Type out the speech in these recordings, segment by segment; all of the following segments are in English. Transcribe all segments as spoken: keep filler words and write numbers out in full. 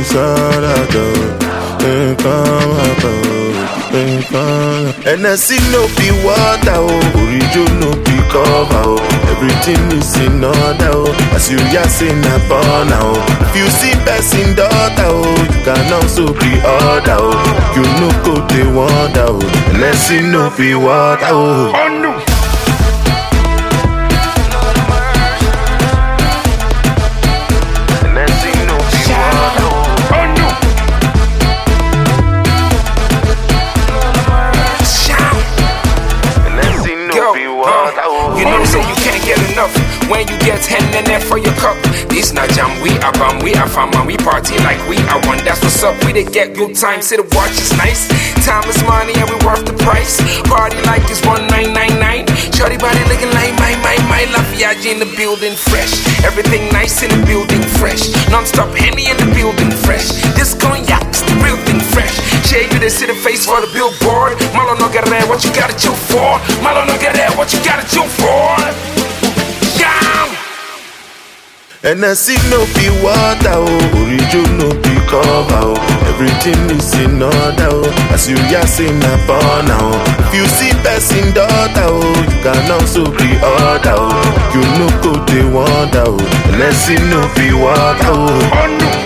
Sarado, N S C no be water, oh, Orijo no be cover, oh. Everything is in order, oh. As you just in a born now. If you see person daughter, oh, you can also be order, oh. You no go they wonder, oh. N S C no be water, oh. Oh no. When you get hand and there for your cup. This not jam, we are bum, we are fam, and we party like we are one. That's what's up, we did get good time. See the watch is nice, time is money and we worth the price. Party like it's one nine nine nine. Shorty body looking like my, my, my Lafayette in the building fresh. Everything nice in the building fresh. Non-stop Henny in the building fresh. This cognac's the real thing fresh. Shade you, they see the face for the billboard. Malo no get there, what you gotta chill for? Malo no get there, what you gotta chill for? N S C no be water, oh, Orijo no be cover, oh. Everything is in order, oh. As you just in a born now. If you see person daughter, oh, you can also be order, oh. You no go they wonder, oh. N S C no be water, oh. Oh no.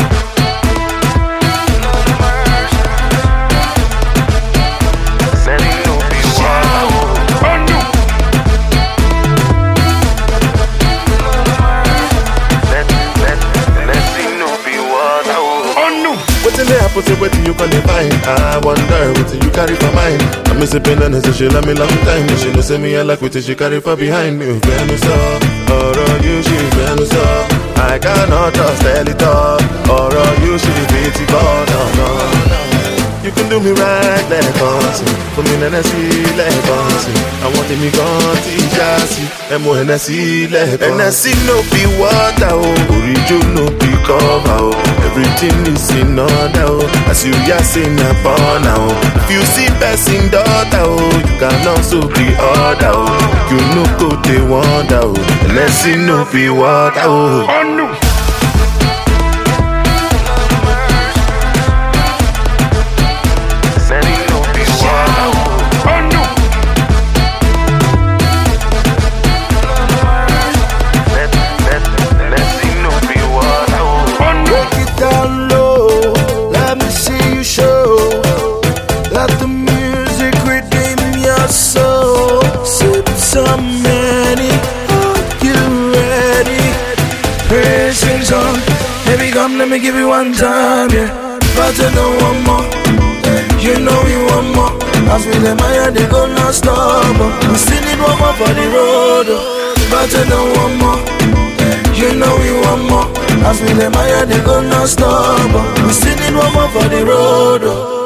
Happen to wetin you gonna find. I wonder wetin you carry for mine. I miss a pen and say she love me long time. She no say me I like wetin she carry for behind me. Venus up, or you she Venus up. I cannot just tell it all. Or you she beat it all. No, no. You can do me right like bossy. For me N S C like bossy. I want me gone teach us. M O N S C like bossy. N S C no be water, oh. Orijo no be cover, oh. Everything is in order, oh. As you just in a born now. If you see person daughter, oh, you can also be order, oh. You no go they wonder, oh. N S C no be water, oh. Oh no. So many, are you ready? Pressing's on. Baby, come, let me give you one time, yeah. But you know one more, you know you want more. As we let my head, they go non stop. We still need one more for the road. But you know one more, you know you want more. As we let my head, they go non stop. We still need one more for the road.